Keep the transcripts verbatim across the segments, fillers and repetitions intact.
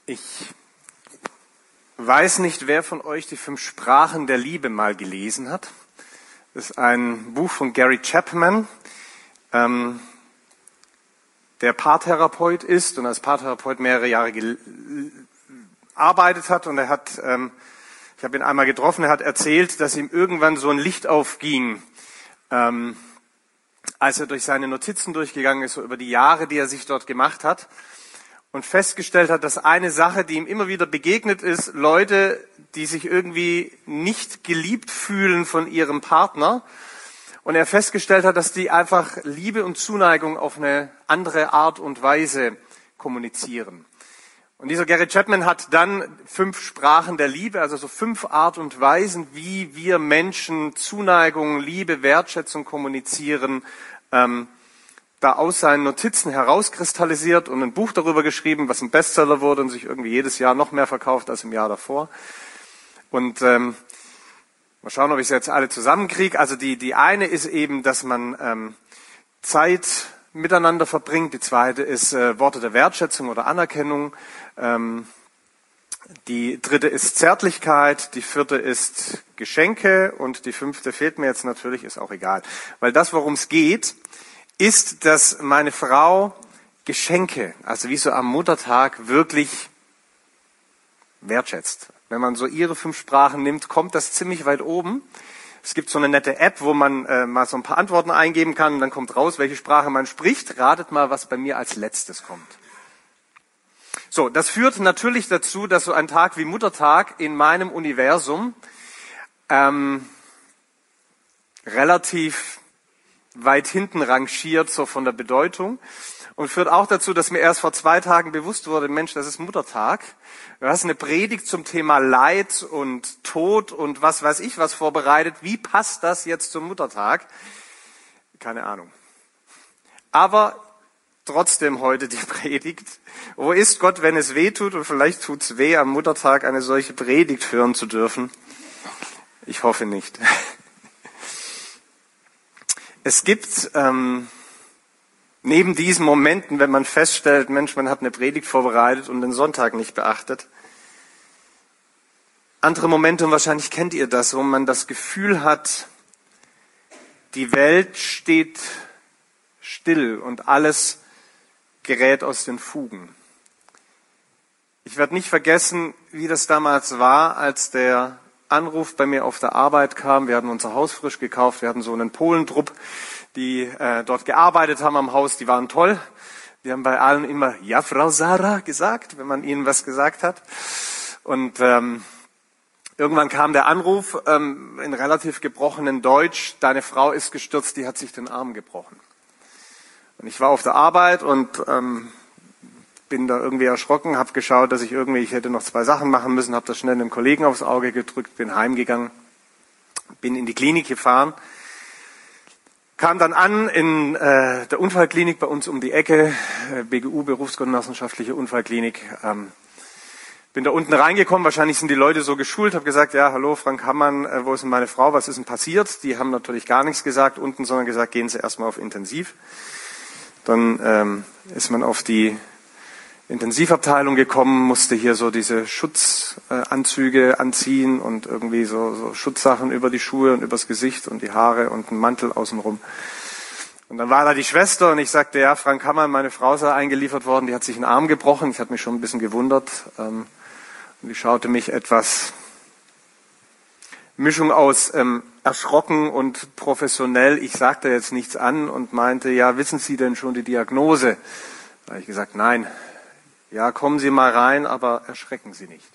Ich weiß nicht, wer von euch die fünf Sprachen der Liebe mal gelesen hat. Das ist ein Buch von Gary Chapman, ähm, der Paartherapeut ist und als Paartherapeut mehrere Jahre gearbeitet hat. Und er hat, ähm, ich habe ihn einmal getroffen, er hat erzählt, dass ihm irgendwann so ein Licht aufging, ähm, als er durch seine Notizen durchgegangen ist, so über die Jahre, die er sich dort gemacht hat. Und festgestellt hat, dass eine Sache, die ihm immer wieder begegnet ist, Leute, die sich irgendwie nicht geliebt fühlen von ihrem Partner. Und er festgestellt hat, dass die einfach Liebe und Zuneigung auf eine andere Art und Weise kommunizieren. Und dieser Gary Chapman hat dann fünf Sprachen der Liebe, also so fünf Art und Weisen, wie wir Menschen Zuneigung, Liebe, Wertschätzung kommunizieren, ähm, da aus seinen Notizen herauskristallisiert und ein Buch darüber geschrieben, was ein Bestseller wurde und sich irgendwie jedes Jahr noch mehr verkauft als im Jahr davor. Und ähm, mal schauen, ob ich es jetzt alle zusammenkriege. Also die die eine ist eben, dass man ähm, Zeit miteinander verbringt. Die zweite ist äh, Worte der Wertschätzung oder Anerkennung. Ähm, die dritte ist Zärtlichkeit. Die vierte ist Geschenke. Und die fünfte fehlt mir jetzt natürlich, ist auch egal. Weil das, worum es geht, ist, dass meine Frau Geschenke, also wie so am Muttertag, wirklich wertschätzt. Wenn man so ihre fünf Sprachen nimmt, kommt das ziemlich weit oben. Es gibt so eine nette App, wo man äh, mal so ein paar Antworten eingeben kann und dann kommt raus, welche Sprache man spricht. Ratet mal, was bei mir als letztes kommt. So, das führt natürlich dazu, dass so ein Tag wie Muttertag in meinem Universum ähm, relativ weit hinten rangiert, so von der Bedeutung. Und führt auch dazu, dass mir erst vor zwei Tagen bewusst wurde, Mensch, das ist Muttertag. Du hast eine Predigt zum Thema Leid und Tod und was weiß ich was vorbereitet. Wie passt das jetzt zum Muttertag? Keine Ahnung. Aber trotzdem heute die Predigt. Wo ist Gott, wenn es weh tut? Und vielleicht tut's weh, am Muttertag eine solche Predigt hören zu dürfen. Ich hoffe nicht. Es gibt ähm, neben diesen Momenten, wenn man feststellt, Mensch, man hat eine Predigt vorbereitet und den Sonntag nicht beachtet, andere Momente, und wahrscheinlich kennt ihr das, wo man das Gefühl hat, die Welt steht still und alles gerät aus den Fugen. Ich werde nicht vergessen, wie das damals war, als der Anruf bei mir auf der Arbeit kam. Wir hatten unser Haus frisch gekauft. Wir hatten so einen Polentrupp, die äh, dort gearbeitet haben am Haus. Die waren toll. Die haben bei allen immer, ja, Frau Sarah gesagt, wenn man ihnen was gesagt hat. Und ähm, irgendwann kam der Anruf ähm, in relativ gebrochenem Deutsch. Deine Frau ist gestürzt, die hat sich den Arm gebrochen. Und ich war auf der Arbeit und ähm, bin da irgendwie erschrocken, habe geschaut, dass ich irgendwie, ich hätte noch zwei Sachen machen müssen, habe das schnell einem Kollegen aufs Auge gedrückt, bin heimgegangen, bin in die Klinik gefahren, kam dann an in äh, der Unfallklinik bei uns um die Ecke, äh, B G U, Berufsgenossenschaftliche Unfallklinik, ähm, bin da unten reingekommen, wahrscheinlich sind die Leute so geschult, habe gesagt, ja, hallo Frank Hammann, äh, wo ist denn meine Frau, was ist denn passiert? Die haben natürlich gar nichts gesagt unten, sondern gesagt, gehen Sie erstmal auf Intensiv. Dann ähm, ist man auf die Intensivabteilung gekommen, musste hier so diese Schutzanzüge anziehen und irgendwie so, so Schutzsachen über die Schuhe und übers Gesicht und die Haare und einen Mantel außenrum. Und dann war da die Schwester und ich sagte, ja, Frank Hammann, meine Frau sei eingeliefert worden, die hat sich einen Arm gebrochen. Ich hatte mich schon ein bisschen gewundert. Und die schaute mich etwas, Mischung aus ähm, erschrocken und professionell. Ich sagte jetzt nichts an und meinte, ja, wissen Sie denn schon die Diagnose? Da habe ich gesagt, nein. Ja, kommen Sie mal rein, aber erschrecken Sie nicht.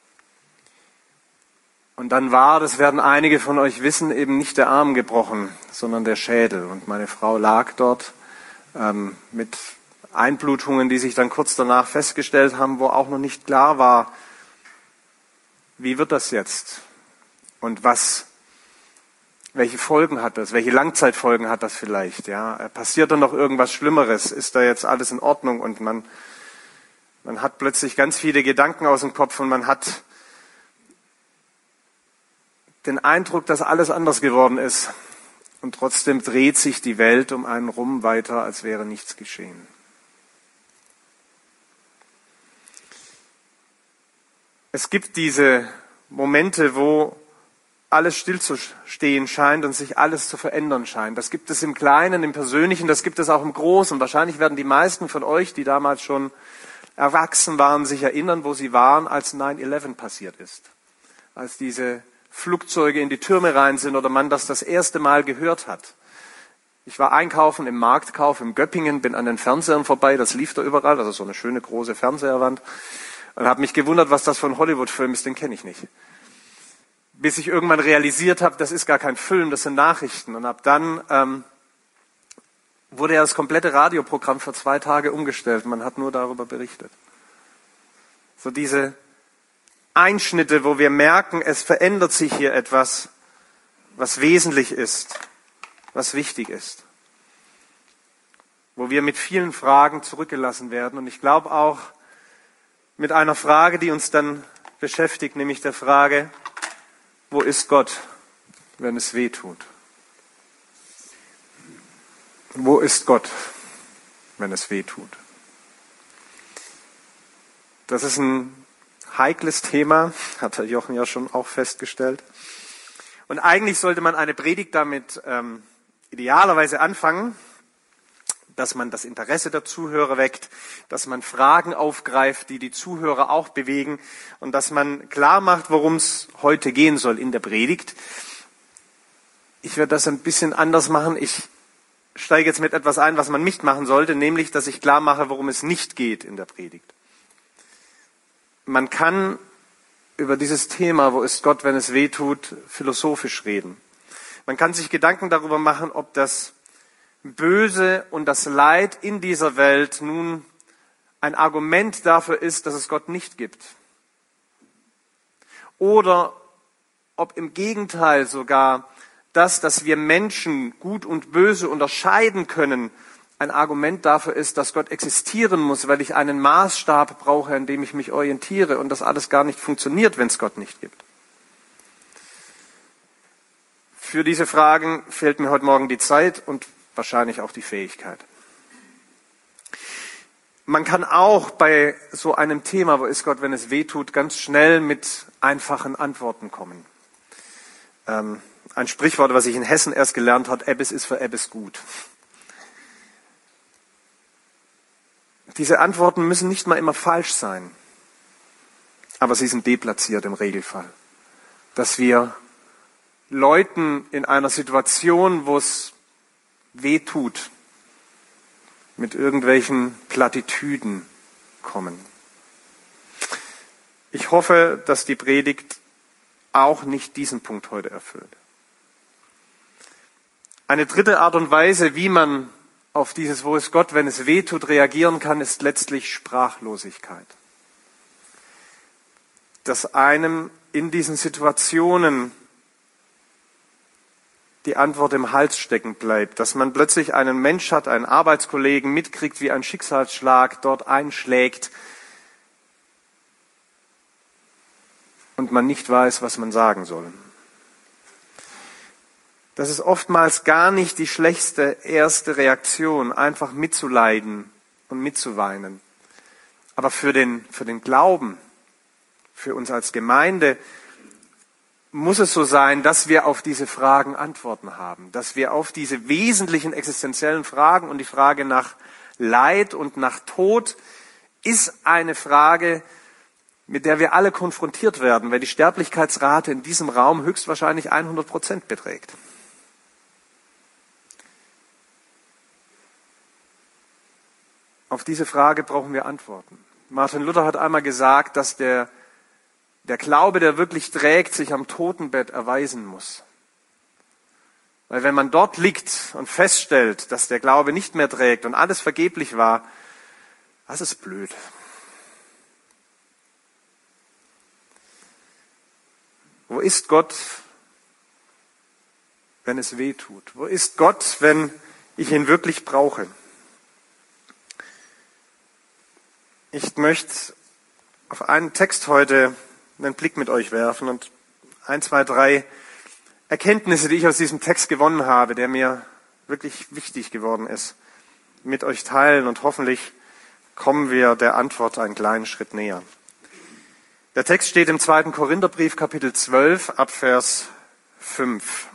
Und dann war, das werden einige von euch wissen, eben nicht der Arm gebrochen, sondern der Schädel. Und meine Frau lag dort ähm, mit Einblutungen, die sich dann kurz danach festgestellt haben, wo auch noch nicht klar war, wie wird das jetzt? Und was, welche Folgen hat das? Welche Langzeitfolgen hat das vielleicht? Ja, passiert da noch irgendwas Schlimmeres? Ist da jetzt alles in Ordnung? Und man Man hat plötzlich ganz viele Gedanken aus dem Kopf und man hat den Eindruck, dass alles anders geworden ist. Und trotzdem dreht sich die Welt um einen rum weiter, als wäre nichts geschehen. Es gibt diese Momente, wo alles stillzustehen scheint und sich alles zu verändern scheint. Das gibt es im Kleinen, im Persönlichen, das gibt es auch im Großen. Wahrscheinlich werden die meisten von euch, die damals schon erwachsen waren, sich erinnern, wo sie waren, als nine eleven passiert ist. Als diese Flugzeuge in die Türme rein sind oder man das das erste Mal gehört hat. Ich war einkaufen im Marktkauf in Göppingen, bin an den Fernsehern vorbei, das lief da überall, also so eine schöne große Fernseherwand, und habe mich gewundert, was das für ein Hollywood-Film ist, den kenne ich nicht. Bis ich irgendwann realisiert habe, das ist gar kein Film, das sind Nachrichten. Und ab dann ähm, wurde ja das komplette Radioprogramm für zwei Tage umgestellt. Man hat nur darüber berichtet. So diese Einschnitte, wo wir merken, es verändert sich hier etwas, was wesentlich ist, was wichtig ist. Wo wir mit vielen Fragen zurückgelassen werden. Und ich glaube auch mit einer Frage, die uns dann beschäftigt, nämlich der Frage, wo ist Gott, wenn es weh tut? Wo ist Gott, wenn es weh tut? Das ist ein heikles Thema, hat Herr Jochen ja schon auch festgestellt. Und eigentlich sollte man eine Predigt damit ähm, idealerweise anfangen, dass man das Interesse der Zuhörer weckt, dass man Fragen aufgreift, die die Zuhörer auch bewegen und dass man klar macht, worum es heute gehen soll in der Predigt. Ich werde das ein bisschen anders machen. Ich steige jetzt mit etwas ein, was man nicht machen sollte, nämlich, dass ich klar mache, worum es nicht geht in der Predigt. Man kann über dieses Thema, wo ist Gott, wenn es weh tut, philosophisch reden. Man kann sich Gedanken darüber machen, ob das Böse und das Leid in dieser Welt nun ein Argument dafür ist, dass es Gott nicht gibt. Oder ob im Gegenteil sogar das, dass wir Menschen Gut und Böse unterscheiden können, ein Argument dafür ist, dass Gott existieren muss, weil ich einen Maßstab brauche, an dem ich mich orientiere und das alles gar nicht funktioniert, wenn es Gott nicht gibt. Für diese Fragen fehlt mir heute Morgen die Zeit und wahrscheinlich auch die Fähigkeit. Man kann auch bei so einem Thema, wo ist Gott, wenn es weh tut, ganz schnell mit einfachen Antworten kommen. Ähm, ein Sprichwort, was ich in Hessen erst gelernt habe, Ebbes ist für Ebbes gut. Diese Antworten müssen nicht mal immer falsch sein, aber sie sind deplatziert im Regelfall. Dass wir Leuten in einer Situation, wo es weh tut, mit irgendwelchen Plattitüden kommen. Ich hoffe, dass die Predigt auch nicht diesen Punkt heute erfüllt. Eine dritte Art und Weise, wie man auf dieses Wo ist Gott, wenn es weh tut, reagieren kann, ist letztlich Sprachlosigkeit. Dass einem in diesen Situationen die Antwort im Hals stecken bleibt, dass man plötzlich einen Mensch hat, einen Arbeitskollegen, mitkriegt, wie ein Schicksalsschlag dort einschlägt und man nicht weiß, was man sagen soll. Das ist oftmals gar nicht die schlechteste erste Reaktion, einfach mitzuleiden und mitzuweinen. Aber für den, für den Glauben, für uns als Gemeinde, muss es so sein, dass wir auf diese Fragen Antworten haben, dass wir auf diese wesentlichen existenziellen Fragen und die Frage nach Leid und nach Tod ist eine Frage, mit der wir alle konfrontiert werden, weil die Sterblichkeitsrate in diesem Raum höchstwahrscheinlich hundert Prozent beträgt. Auf diese Frage brauchen wir Antworten. Martin Luther hat einmal gesagt, dass der Der Glaube, der wirklich trägt, sich am Totenbett erweisen muss. Weil wenn man dort liegt und feststellt, dass der Glaube nicht mehr trägt und alles vergeblich war, das ist blöd. Wo ist Gott, wenn es weh tut? Wo ist Gott, wenn ich ihn wirklich brauche? Ich möchte auf einen Text heute einen Blick mit euch werfen und ein, zwei, drei Erkenntnisse, die ich aus diesem Text gewonnen habe, der mir wirklich wichtig geworden ist, mit euch teilen und hoffentlich kommen wir der Antwort einen kleinen Schritt näher. Der Text steht im zweiten Korintherbrief, Kapitel zwölf, ab Vers fünf.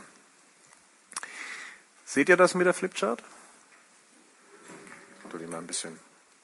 Seht ihr das mit der Flipchart? Tu die mal ein bisschen.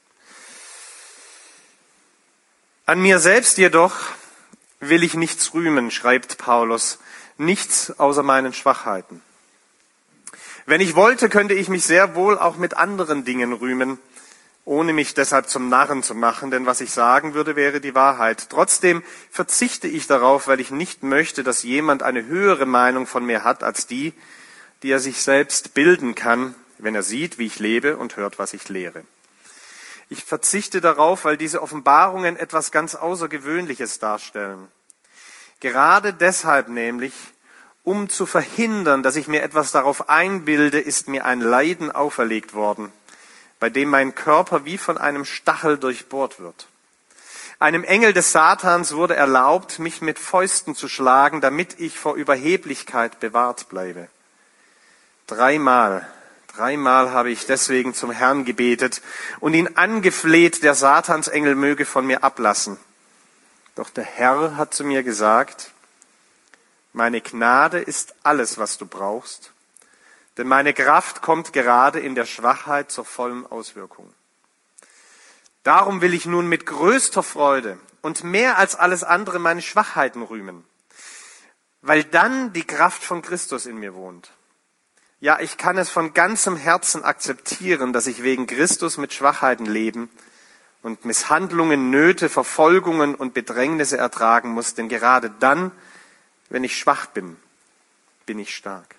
An mir selbst jedoch will ich nichts rühmen, schreibt Paulus, nichts außer meinen Schwachheiten. Wenn ich wollte, könnte ich mich sehr wohl auch mit anderen Dingen rühmen, ohne mich deshalb zum Narren zu machen, denn was ich sagen würde, wäre die Wahrheit. Trotzdem verzichte ich darauf, weil ich nicht möchte, dass jemand eine höhere Meinung von mir hat als die, die er sich selbst bilden kann, wenn er sieht, wie ich lebe und hört, was ich lehre. Ich verzichte darauf, weil diese Offenbarungen etwas ganz Außergewöhnliches darstellen. Gerade deshalb nämlich, um zu verhindern, dass ich mir etwas darauf einbilde, ist mir ein Leiden auferlegt worden, bei dem mein Körper wie von einem Stachel durchbohrt wird. Einem Engel des Satans wurde erlaubt, mich mit Fäusten zu schlagen, damit ich vor Überheblichkeit bewahrt bleibe. Dreimal, dreimal habe ich deswegen zum Herrn gebetet und ihn angefleht, der Satansengel möge von mir ablassen. Doch der Herr hat zu mir gesagt, meine Gnade ist alles, was du brauchst, denn meine Kraft kommt gerade in der Schwachheit zur vollen Auswirkung. Darum will ich nun mit größter Freude und mehr als alles andere meine Schwachheiten rühmen, weil dann die Kraft von Christus in mir wohnt. Ja, ich kann es von ganzem Herzen akzeptieren, dass ich wegen Christus mit Schwachheiten leben und Misshandlungen, Nöte, Verfolgungen und Bedrängnisse ertragen muss, denn gerade dann, wenn ich schwach bin, bin ich stark.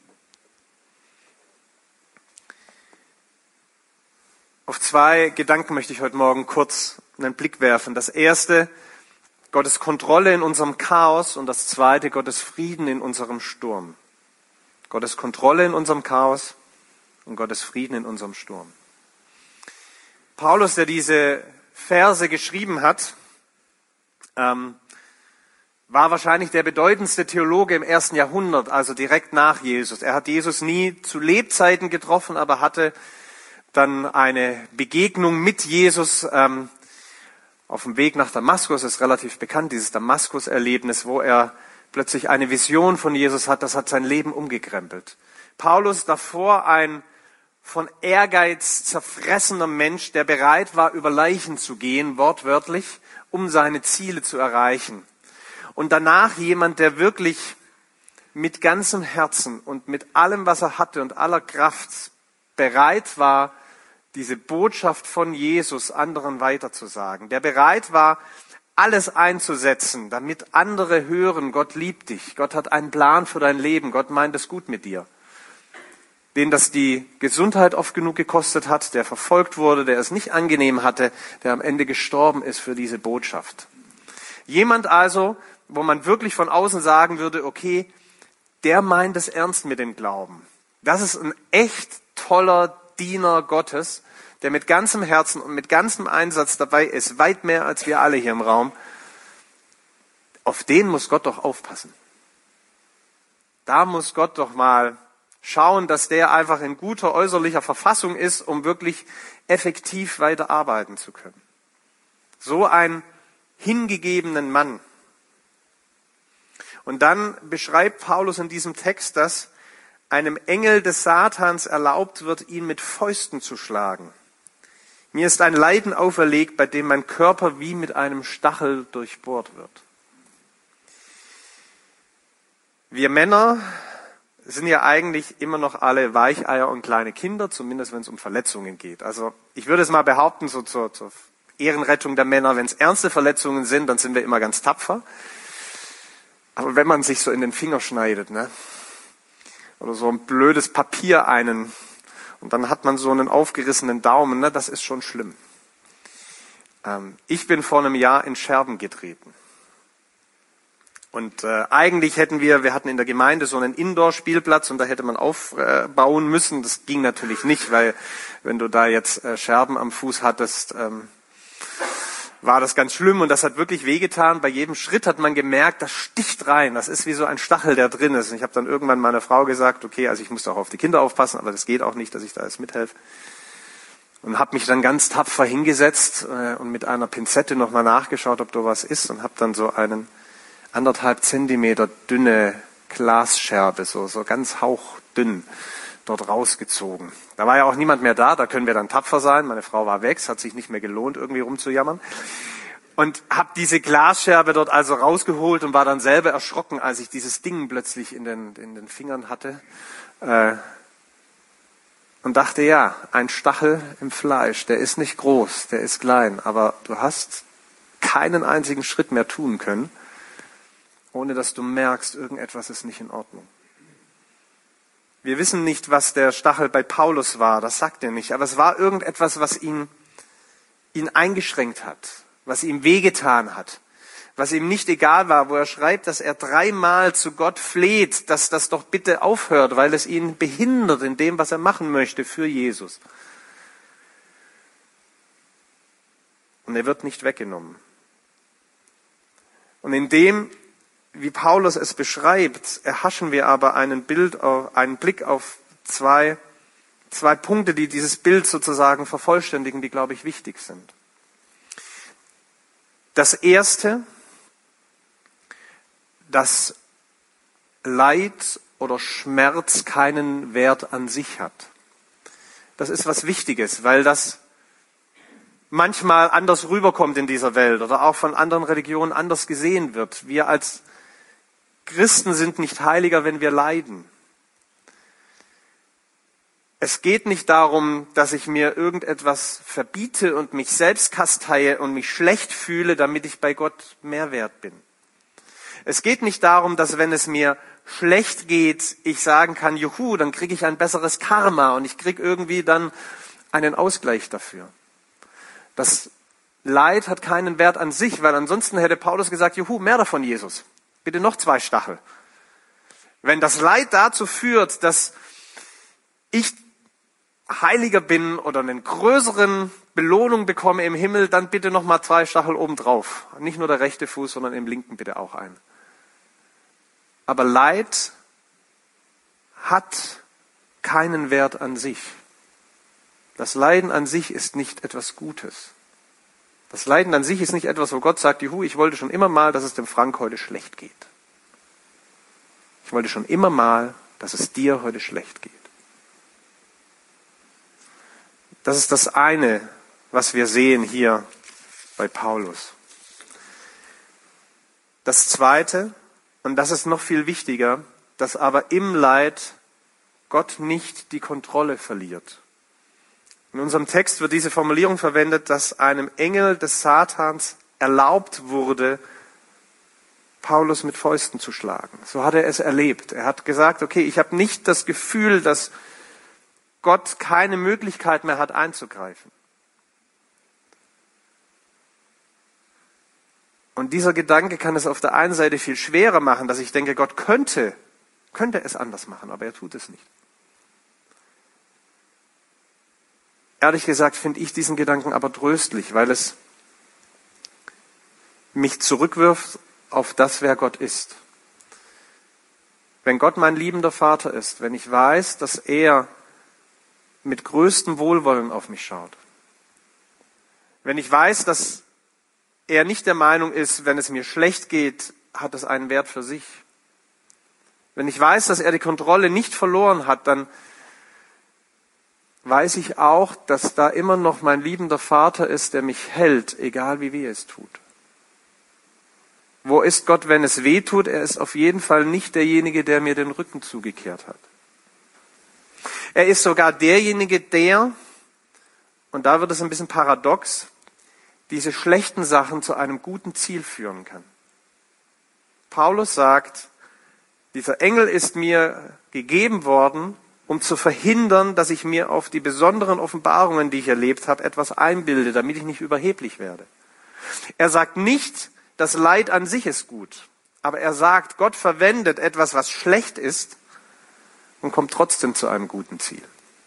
Auf zwei Gedanken möchte ich heute Morgen kurz einen Blick werfen. Das erste, Gottes Kontrolle in unserem Chaos, und das zweite, Gottes Frieden in unserem Sturm. Gottes Kontrolle in unserem Chaos und Gottes Frieden in unserem Sturm. Paulus, der diese Verse geschrieben hat, ähm, war wahrscheinlich der bedeutendste Theologe im ersten Jahrhundert, also direkt nach Jesus. Er hat Jesus nie zu Lebzeiten getroffen, aber hatte dann eine Begegnung mit Jesus ähm, auf dem Weg nach Damaskus. Das ist relativ bekannt, dieses Damaskus-Erlebnis, wo er plötzlich eine Vision von Jesus hat. Das hat sein Leben umgekrempelt. Paulus davor ein von Ehrgeiz zerfressener Mensch, der bereit war, über Leichen zu gehen, wortwörtlich, um seine Ziele zu erreichen. Und danach jemand, der wirklich mit ganzem Herzen und mit allem, was er hatte und aller Kraft bereit war, diese Botschaft von Jesus anderen weiterzusagen, der bereit war, alles einzusetzen, damit andere hören, Gott liebt dich, Gott hat einen Plan für dein Leben, Gott meint es gut mit dir. Den das die Gesundheit oft genug gekostet hat, der verfolgt wurde, der es nicht angenehm hatte, der am Ende gestorben ist für diese Botschaft. Jemand also, wo man wirklich von außen sagen würde, okay, der meint es ernst mit dem Glauben. Das ist ein echt toller Diener Gottes, der mit ganzem Herzen und mit ganzem Einsatz dabei ist, weit mehr als wir alle hier im Raum. Auf den muss Gott doch aufpassen. Da muss Gott doch mal schauen, dass der einfach in guter äußerlicher Verfassung ist, um wirklich effektiv weiterarbeiten zu können. So einen hingegebenen Mann. Und dann beschreibt Paulus in diesem Text, dass einem Engel des Satans erlaubt wird, ihn mit Fäusten zu schlagen. Mir ist ein Leiden auferlegt, bei dem mein Körper wie mit einem Stachel durchbohrt wird. Wir Männer sind ja eigentlich immer noch alle Weicheier und kleine Kinder, zumindest wenn es um Verletzungen geht. Also ich würde es mal behaupten, so zur, zur Ehrenrettung der Männer, wenn es ernste Verletzungen sind, dann sind wir immer ganz tapfer. Aber wenn man sich so in den Finger schneidet, ne, oder so ein blödes Papier einen, und dann hat man so einen aufgerissenen Daumen, ne, das ist schon schlimm. Ähm, ich bin vor einem Jahr in Scherben getreten. Und äh, eigentlich hätten wir, wir hatten in der Gemeinde so einen Indoor-Spielplatz und da hätte man aufbauen äh, müssen. Das ging natürlich nicht, weil wenn du da jetzt äh, Scherben am Fuß hattest, ähm, war das ganz schlimm und das hat wirklich wehgetan. Bei jedem Schritt hat man gemerkt, das sticht rein. Das ist wie so ein Stachel, der drin ist. Und ich habe dann irgendwann meiner Frau gesagt, okay, also ich muss auch auf die Kinder aufpassen, aber das geht auch nicht, dass ich da jetzt mithelfe. und habe mich dann ganz tapfer hingesetzt äh, und mit einer Pinzette nochmal nachgeschaut, ob da was ist, und habe dann so einen anderthalb Zentimeter dünne Glasscherbe, so, so ganz hauchdünn, dort rausgezogen. Da war ja auch niemand mehr da, da können wir dann tapfer sein. Meine Frau war weg, es hat sich nicht mehr gelohnt, irgendwie rumzujammern. Und habe diese Glasscherbe dort also rausgeholt und war dann selber erschrocken, als ich dieses Ding plötzlich in den, in den Fingern hatte. Äh, und dachte, ja, ein Stachel im Fleisch, der ist nicht groß, der ist klein, aber du hast keinen einzigen Schritt mehr tun können, ohne dass du merkst, irgendetwas ist nicht in Ordnung. Wir wissen nicht, was der Stachel bei Paulus war, das sagt er nicht, aber es war irgendetwas, was ihn, ihn eingeschränkt hat, was ihm wehgetan hat, was ihm nicht egal war, wo er schreibt, dass er dreimal zu Gott fleht, dass das doch bitte aufhört, weil es ihn behindert in dem, was er machen möchte für Jesus. Und er wird nicht weggenommen. Und in dem, wie Paulus es beschreibt, erhaschen wir aber einen, Bild auf, einen Blick auf zwei, zwei Punkte, die dieses Bild sozusagen vervollständigen, die, glaube ich, wichtig sind. Das erste, dass Leid oder Schmerz keinen Wert an sich hat. Das ist was Wichtiges, weil das manchmal anders rüberkommt in dieser Welt oder auch von anderen Religionen anders gesehen wird. Wir als Christen sind nicht heiliger, wenn wir leiden. Es geht nicht darum, dass ich mir irgendetwas verbiete und mich selbst kasteie und mich schlecht fühle, damit ich bei Gott mehr wert bin. Es geht nicht darum, dass wenn es mir schlecht geht, ich sagen kann, juhu, dann kriege ich ein besseres Karma und ich kriege irgendwie dann einen Ausgleich dafür. Das Leid hat keinen Wert an sich, weil ansonsten hätte Paulus gesagt, juhu, mehr davon, Jesus. Bitte noch zwei Stachel. Wenn das Leid dazu führt, dass ich heiliger bin oder einen größeren Belohnung bekomme im Himmel, dann bitte noch mal zwei Stachel obendrauf. Nicht nur der rechte Fuß, sondern im linken bitte auch einen. Aber Leid hat keinen Wert an sich. Das Leiden an sich ist nicht etwas Gutes. Das Leiden an sich ist nicht etwas, wo Gott sagt, juhu, ich wollte schon immer mal, dass es dem Frank heute schlecht geht. Ich wollte schon immer mal, dass es dir heute schlecht geht. Das ist das eine, was wir sehen hier bei Paulus. Das zweite, und das ist noch viel wichtiger, dass aber im Leid Gott nicht die Kontrolle verliert. In unserem Text wird diese Formulierung verwendet, dass einem Engel des Satans erlaubt wurde, Paulus mit Fäusten zu schlagen. So hat er es erlebt. Er hat gesagt, okay, ich habe nicht das Gefühl, dass Gott keine Möglichkeit mehr hat einzugreifen. Und dieser Gedanke kann es auf der einen Seite viel schwerer machen, dass ich denke, Gott könnte, könnte es anders machen, aber er tut es nicht. Ehrlich gesagt finde ich diesen Gedanken aber tröstlich, weil es mich zurückwirft auf das, wer Gott ist. Wenn Gott mein liebender Vater ist, wenn ich weiß, dass er mit größtem Wohlwollen auf mich schaut, wenn ich weiß, dass er nicht der Meinung ist, wenn es mir schlecht geht, hat es einen Wert für sich. Wenn ich weiß, dass er die Kontrolle nicht verloren hat, dann weiß ich auch, dass da immer noch mein liebender Vater ist, der mich hält, egal wie weh es tut. Wo ist Gott, wenn es weh tut? Er ist auf jeden Fall nicht derjenige, der mir den Rücken zugekehrt hat. Er ist sogar derjenige, der, und da wird es ein bisschen paradox, diese schlechten Sachen zu einem guten Ziel führen kann. Paulus sagt, dieser Engel ist mir gegeben worden, um zu verhindern, dass ich mir auf die besonderen Offenbarungen, die ich erlebt habe, etwas einbilde, damit ich nicht überheblich werde. Er sagt nicht, das Leid an sich ist gut, aber er sagt, Gott verwendet etwas, was schlecht ist, und kommt trotzdem zu einem guten Ziel.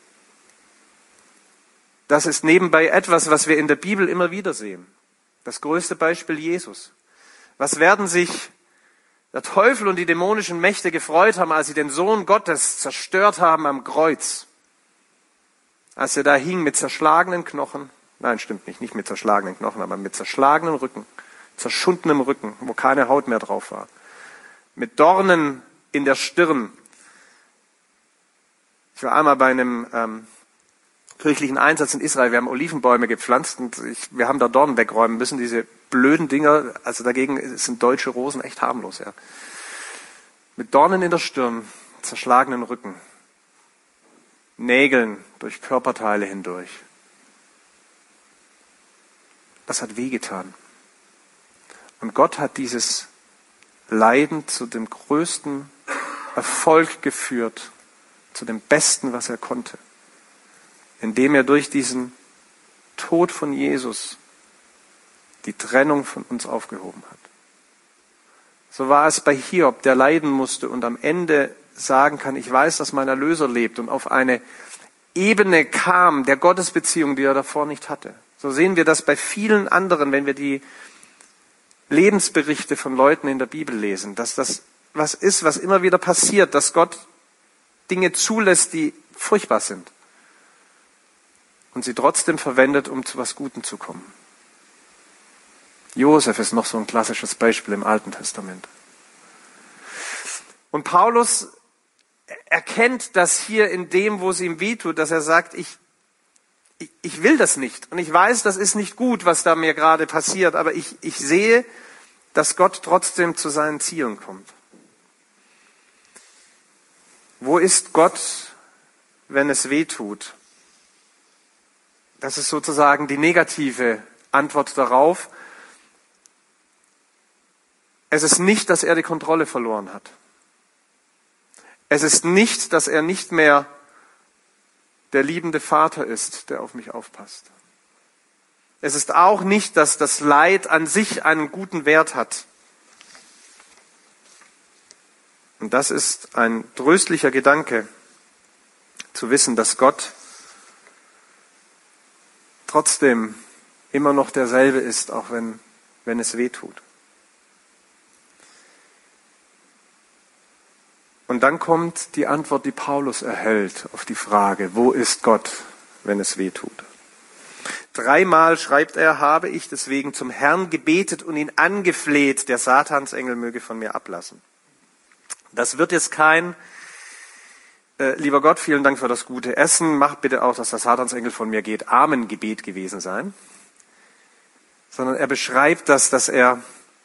Das ist nebenbei etwas, was wir in der Bibel immer wieder sehen. Das größte Beispiel Jesus. Was werden sich der Teufel und die dämonischen Mächte gefreut haben, als sie den Sohn Gottes zerstört haben am Kreuz? als er da hing mit zerschlagenen Knochen, nein, stimmt nicht, nicht mit zerschlagenen Knochen, aber mit zerschlagenen Rücken, zerschundenem Rücken, wo keine Haut mehr drauf war, mit Dornen in der Stirn. Ich war einmal bei einem ähm, kirchlichen Einsatz in Israel, wir haben Olivenbäume gepflanzt und ich, wir haben da Dornen wegräumen müssen, diese blöden Dinger, also dagegen sind deutsche Rosen echt harmlos, ja. Mit Dornen in der Stirn, zerschlagenen Rücken, Nägeln durch Körperteile hindurch. Das hat wehgetan. Und Gott hat dieses Leiden zu dem größten Erfolg geführt, zu dem Besten, was er konnte, indem er durch diesen Tod von Jesus die Trennung von uns aufgehoben hat. So war es bei Hiob, der leiden musste und am Ende sagen kann, ich weiß, dass mein Erlöser lebt und auf eine Ebene kam der Gottesbeziehung, die er davor nicht hatte. So sehen wir das bei vielen anderen, wenn wir die Lebensberichte von Leuten in der Bibel lesen, dass das was ist, was immer wieder passiert, dass Gott Dinge zulässt, die furchtbar sind und sie trotzdem verwendet, um zu was Gutem zu kommen. Josef ist noch so ein klassisches Beispiel im Alten Testament. Und Paulus erkennt das hier in dem, wo es ihm wehtut, dass er sagt, ich, ich, ich will das nicht. Und ich weiß, das ist nicht gut, was da mir gerade passiert, aber ich, ich sehe, dass Gott trotzdem zu seinen Zielen kommt. Wo ist Gott, wenn es weh tut? Das ist sozusagen die negative Antwort darauf. Es ist nicht, dass er die Kontrolle verloren hat. Es ist nicht, dass er nicht mehr der liebende Vater ist, der auf mich aufpasst. Es ist auch nicht, dass das Leid an sich einen guten Wert hat. Und das ist ein tröstlicher Gedanke, zu wissen, dass Gott trotzdem immer noch derselbe ist, auch wenn, wenn es weh tut. Und dann kommt die Antwort, die Paulus erhält auf die Frage, wo ist Gott, wenn es weh tut? Dreimal, schreibt er, habe ich deswegen zum Herrn gebetet und ihn angefleht, der Satansengel möge von mir ablassen. Das wird jetzt kein, äh, lieber Gott, vielen Dank für das gute Essen, mach bitte auch, dass der Satansengel von mir geht, Amen-Gebet gewesen sein. Sondern er beschreibt das, dass er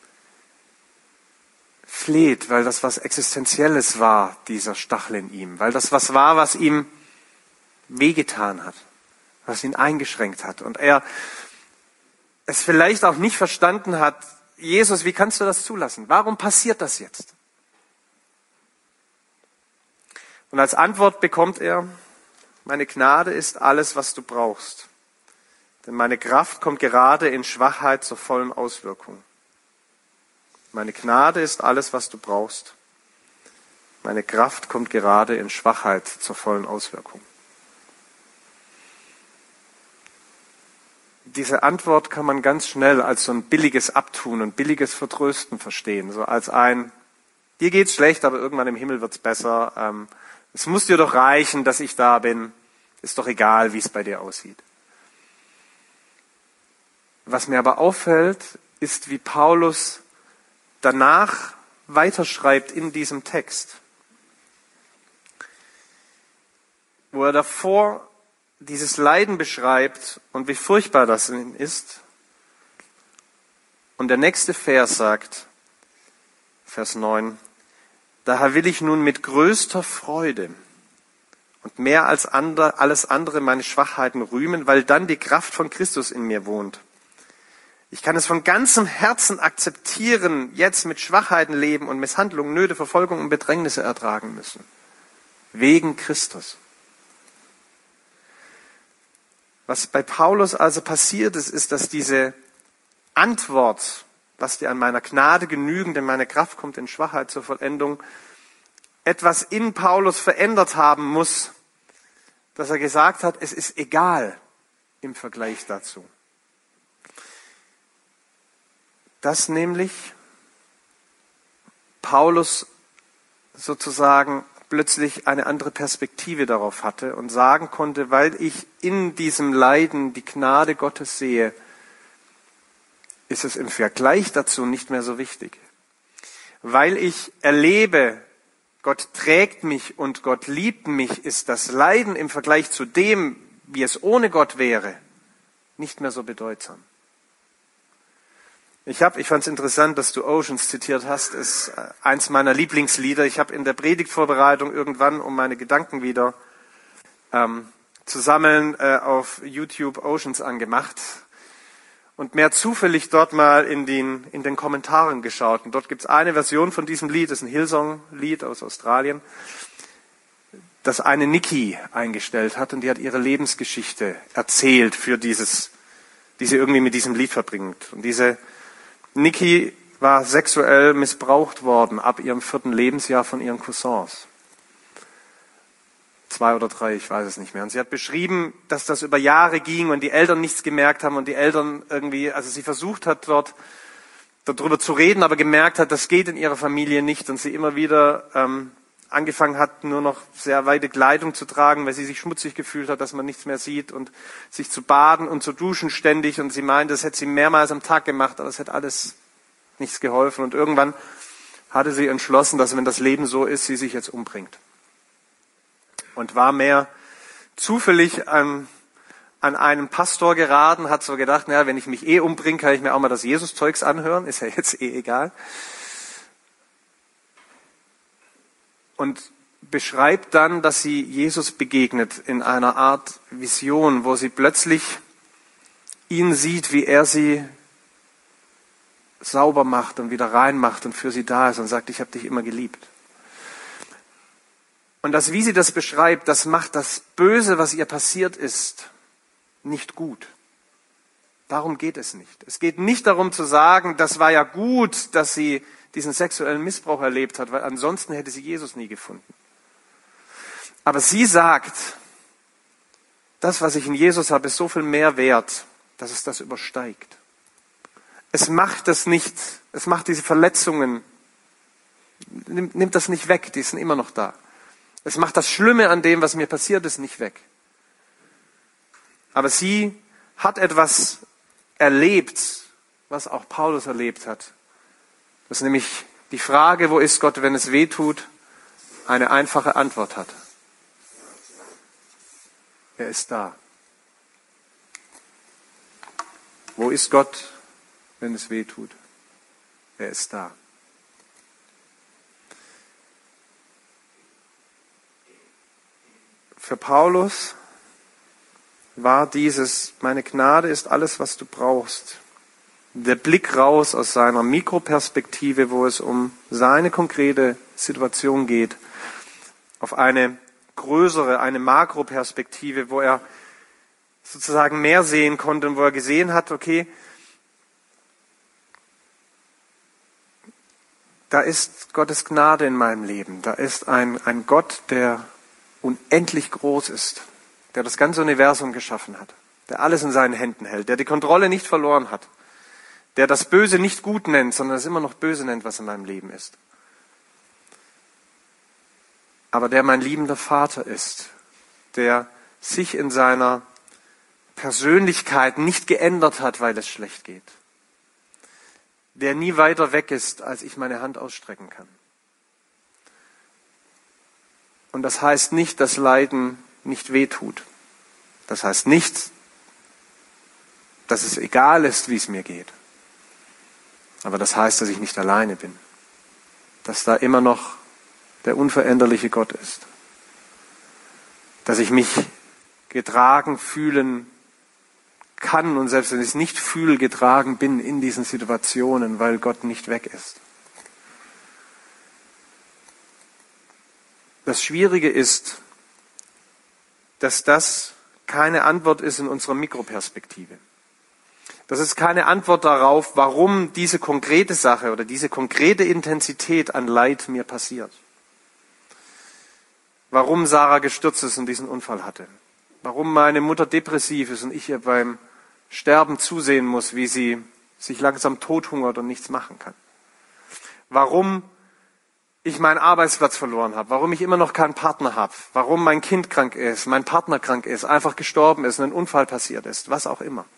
fleht, weil das was Existenzielles war, dieser Stachel in ihm. Weil das was war, was ihm wehgetan hat, was ihn eingeschränkt hat. Und er es vielleicht auch nicht verstanden hat, Jesus, wie kannst du das zulassen? Warum passiert das jetzt? Und als Antwort bekommt er, meine Gnade ist alles, was du brauchst. Denn meine Kraft kommt gerade in Schwachheit zur vollen Auswirkung. Meine Gnade ist alles, was du brauchst. Meine Kraft kommt gerade in Schwachheit zur vollen Auswirkung. Diese Antwort kann man ganz schnell als so ein billiges Abtun und billiges Vertrösten verstehen. So als ein, dir geht's schlecht, aber irgendwann im Himmel wird's besser. Ähm, es muss dir doch reichen, dass ich da bin. Ist doch egal, wie es bei dir aussieht. Was mir aber auffällt, ist, wie Paulus danach weiterschreibt in diesem Text, wo er davor dieses Leiden beschreibt und wie furchtbar das ist. Und der nächste Vers sagt, Vers neun, daher will ich nun mit größter Freude und mehr als andere, alles andere meine Schwachheiten rühmen, weil dann die Kraft von Christus in mir wohnt. Ich kann es von ganzem Herzen akzeptieren, jetzt mit Schwachheiten leben und Misshandlungen, Nöte, Verfolgung und Bedrängnisse ertragen müssen. Wegen Christus. Was bei Paulus also passiert ist, ist, dass diese Antwort, was dir an meiner Gnade genügen, denn meine Kraft kommt in Schwachheit zur Vollendung, etwas in Paulus verändert haben muss, dass er gesagt hat, es ist egal im Vergleich dazu. Dass nämlich Paulus sozusagen plötzlich eine andere Perspektive darauf hatte und sagen konnte, weil ich in diesem Leiden die Gnade Gottes sehe, ist es im Vergleich dazu nicht mehr so wichtig. Weil ich erlebe, Gott trägt mich und Gott liebt mich, ist das Leiden im Vergleich zu dem, wie es ohne Gott wäre, nicht mehr so bedeutsam. Ich habe, ich fand es interessant, dass du Oceans zitiert hast, ist eins meiner Lieblingslieder. Ich habe in der Predigtvorbereitung irgendwann, um meine Gedanken wieder ähm, zu sammeln, äh, auf YouTube Oceans angemacht und mehr zufällig dort mal in den, in den Kommentaren geschaut. Und dort gibt es eine Version von diesem Lied, das ist ein Hillsong-Lied aus Australien, das eine Nikki eingestellt hat und die hat ihre Lebensgeschichte erzählt für dieses, die sie irgendwie mit diesem Lied verbringt. Und diese Nikki war sexuell missbraucht worden ab ihrem vierten Lebensjahr von ihren Cousins. Zwei oder drei, ich weiß es nicht mehr. Und sie hat beschrieben, dass das über Jahre ging und die Eltern nichts gemerkt haben und die Eltern irgendwie, also sie versucht hat dort darüber zu reden, aber gemerkt hat, das geht in ihrer Familie nicht und sie immer wieder ähm, angefangen hat, nur noch sehr weite Kleidung zu tragen, weil sie sich schmutzig gefühlt hat, dass man nichts mehr sieht und sich zu baden und zu duschen ständig. Und sie meinte, das hätte sie mehrmals am Tag gemacht, aber es hätte alles nichts geholfen. Und irgendwann hatte sie entschlossen, dass wenn das Leben so ist, sie sich jetzt umbringt. Und war mehr zufällig an, an einen Pastor geraten, hat so gedacht, naja, wenn ich mich eh umbringe, kann ich mir auch mal das Jesus-Zeugs anhören, ist ja jetzt eh egal. Und beschreibt dann, dass sie Jesus begegnet in einer Art Vision, wo sie plötzlich ihn sieht, wie er sie sauber macht und wieder reinmacht und für sie da ist und sagt, ich habe dich immer geliebt. Und das, wie sie das beschreibt, das macht das Böse, was ihr passiert ist, nicht gut. Darum geht es nicht. Es geht nicht darum zu sagen, das war ja gut, dass sie diesen sexuellen Missbrauch erlebt hat, weil ansonsten hätte sie Jesus nie gefunden. Aber sie sagt, das, was ich in Jesus habe, ist so viel mehr wert, dass es das übersteigt. Es macht das nicht, es macht diese Verletzungen, nimmt, nimmt das nicht weg, die sind immer noch da. Es macht das Schlimme an dem, was mir passiert ist, nicht weg. Aber sie hat etwas erlebt, was auch Paulus erlebt hat. Das ist nämlich die Frage, wo ist Gott, wenn es weh tut, eine einfache Antwort hat. Er ist da. Wo ist Gott, wenn es weh tut? Er ist da. Für Paulus war dieses, meine Gnade ist alles, was du brauchst. Der Blick raus aus seiner Mikroperspektive, wo es um seine konkrete Situation geht, auf eine größere, eine Makroperspektive, wo er sozusagen mehr sehen konnte und wo er gesehen hat, okay, da ist Gottes Gnade in meinem Leben. Da ist ein, ein Gott, der unendlich groß ist, der das ganze Universum geschaffen hat, der alles in seinen Händen hält, der die Kontrolle nicht verloren hat, der das Böse nicht gut nennt, sondern es immer noch böse nennt, was in meinem Leben ist. Aber der mein liebender Vater ist, der sich in seiner Persönlichkeit nicht geändert hat, weil es schlecht geht. Der nie weiter weg ist, als ich meine Hand ausstrecken kann. Und das heißt nicht, dass Leiden nicht wehtut. Das heißt nicht, dass es egal ist, wie es mir geht. Aber das heißt, dass ich nicht alleine bin. Dass da immer noch der unveränderliche Gott ist. Dass ich mich getragen fühlen kann und selbst wenn ich es nicht fühle, getragen bin in diesen Situationen, weil Gott nicht weg ist. Das Schwierige ist, dass das keine Antwort ist in unserer Mikroperspektive. Das ist keine Antwort darauf, warum diese konkrete Sache oder diese konkrete Intensität an Leid mir passiert. Warum Sarah gestürzt ist und diesen Unfall hatte. Warum meine Mutter depressiv ist und ich ihr beim Sterben zusehen muss, wie sie sich langsam tothungert und nichts machen kann. Warum ich meinen Arbeitsplatz verloren habe, warum ich immer noch keinen Partner habe, warum mein Kind krank ist, mein Partner krank ist, einfach gestorben ist, ein Unfall passiert ist, was auch immer.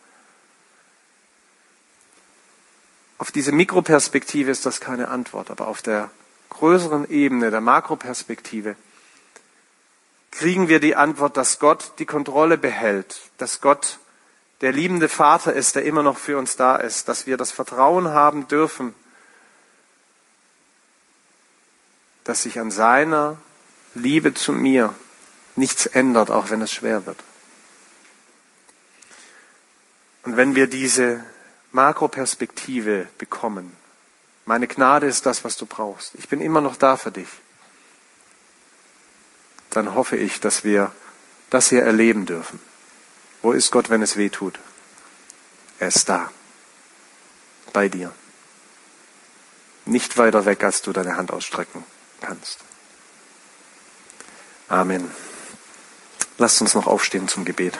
Auf diese Mikroperspektive ist das keine Antwort, aber auf der größeren Ebene, der Makroperspektive, kriegen wir die Antwort, dass Gott die Kontrolle behält, dass Gott der liebende Vater ist, der immer noch für uns da ist, dass wir das Vertrauen haben dürfen, dass sich an seiner Liebe zu mir nichts ändert, auch wenn es schwer wird. Und wenn wir diese Makroperspektive bekommen, meine Gnade ist das, was du brauchst, ich bin immer noch da für dich, dann hoffe ich, dass wir das hier erleben dürfen. Wo ist Gott, wenn es weh tut? Er ist da, bei dir. Nicht weiter weg, als du deine Hand ausstrecken kannst. Amen. Lasst uns noch aufstehen zum Gebet.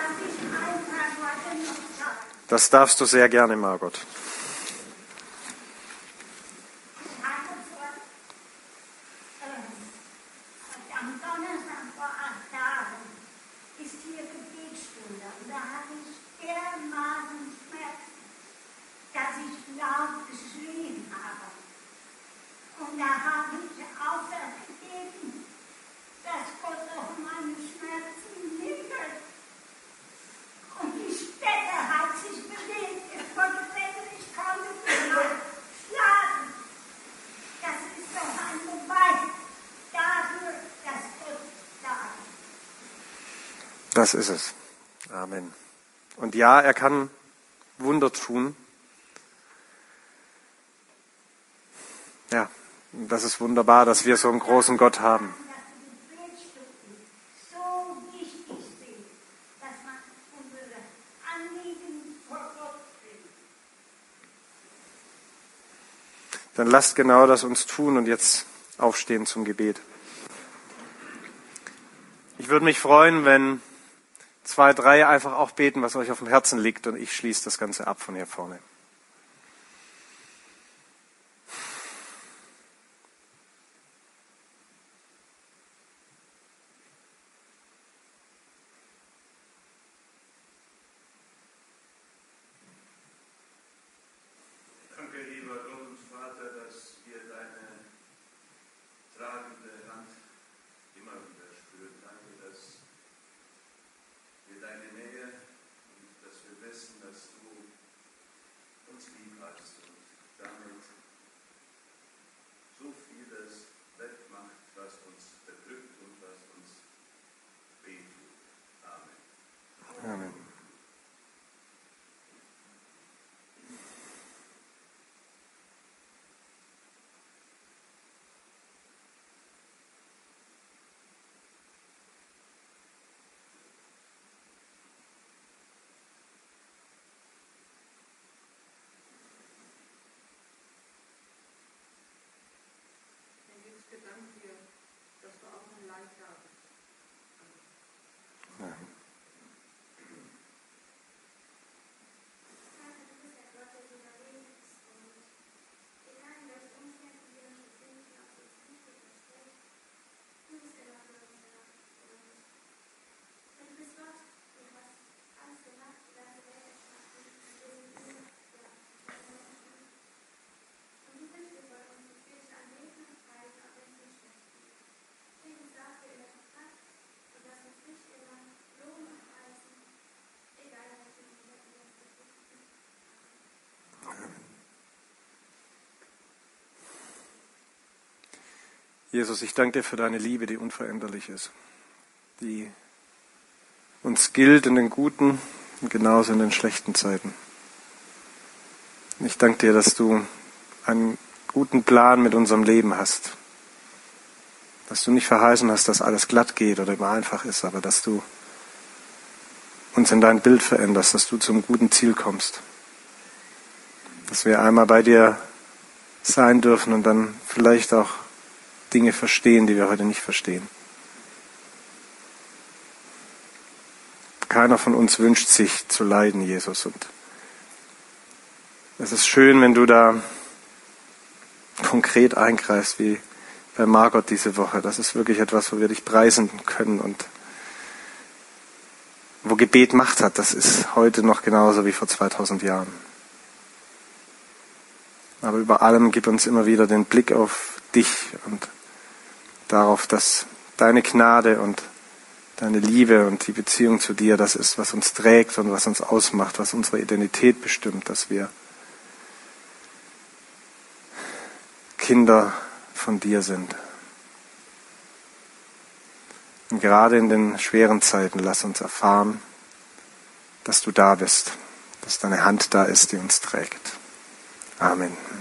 Das darfst du sehr gerne, Margot. Am Donnerstag vor acht Tagen ist hier Gebetsstunde und da hatte ich dermaßen Schmerzen, dass ich laut geschrien habe. Und da habe ich aufwärts gebeten, dass Gott auch meine Schmerzen lindert. Und die Stätte hat sich bewegt. Ich konnte reden, ich konnte nicht mal schlafen. Das ist doch ein Beweis dafür, dass Gott da ist. Das ist es. Amen. Und ja, er kann Wunder tun. Ja, das ist wunderbar, dass wir so einen großen Gott haben. Dann lasst genau das uns tun und jetzt aufstehen zum Gebet. Ich würde mich freuen, wenn zwei, drei einfach auch beten, was euch auf dem Herzen liegt, und ich schließe das Ganze ab von hier vorne. Amen. Danke dir, dass du auch ein Leid hast. Amen. Jesus, ich danke dir für deine Liebe, die unveränderlich ist, die uns gilt in den guten und genauso in den schlechten Zeiten. Ich danke dir, dass du einen guten Plan mit unserem Leben hast, dass du nicht verheißen hast, dass alles glatt geht oder immer einfach ist, aber dass du uns in dein Bild veränderst, dass du zum guten Ziel kommst, dass wir einmal bei dir sein dürfen und dann vielleicht auch Dinge verstehen, die wir heute nicht verstehen. Keiner von uns wünscht sich zu leiden, Jesus. Und es ist schön, wenn du da konkret eingreifst, wie bei Margot diese Woche. Das ist wirklich etwas, wo wir dich preisen können und wo Gebet Macht hat. Das ist heute noch genauso wie vor zweitausend Jahren. Aber über allem gib uns immer wieder den Blick auf dich und darauf, dass deine Gnade und deine Liebe und die Beziehung zu dir das ist, was uns trägt und was uns ausmacht, was unsere Identität bestimmt, dass wir Kinder von dir sind. Und gerade in den schweren Zeiten lass uns erfahren, dass du da bist, dass deine Hand da ist, die uns trägt. Amen.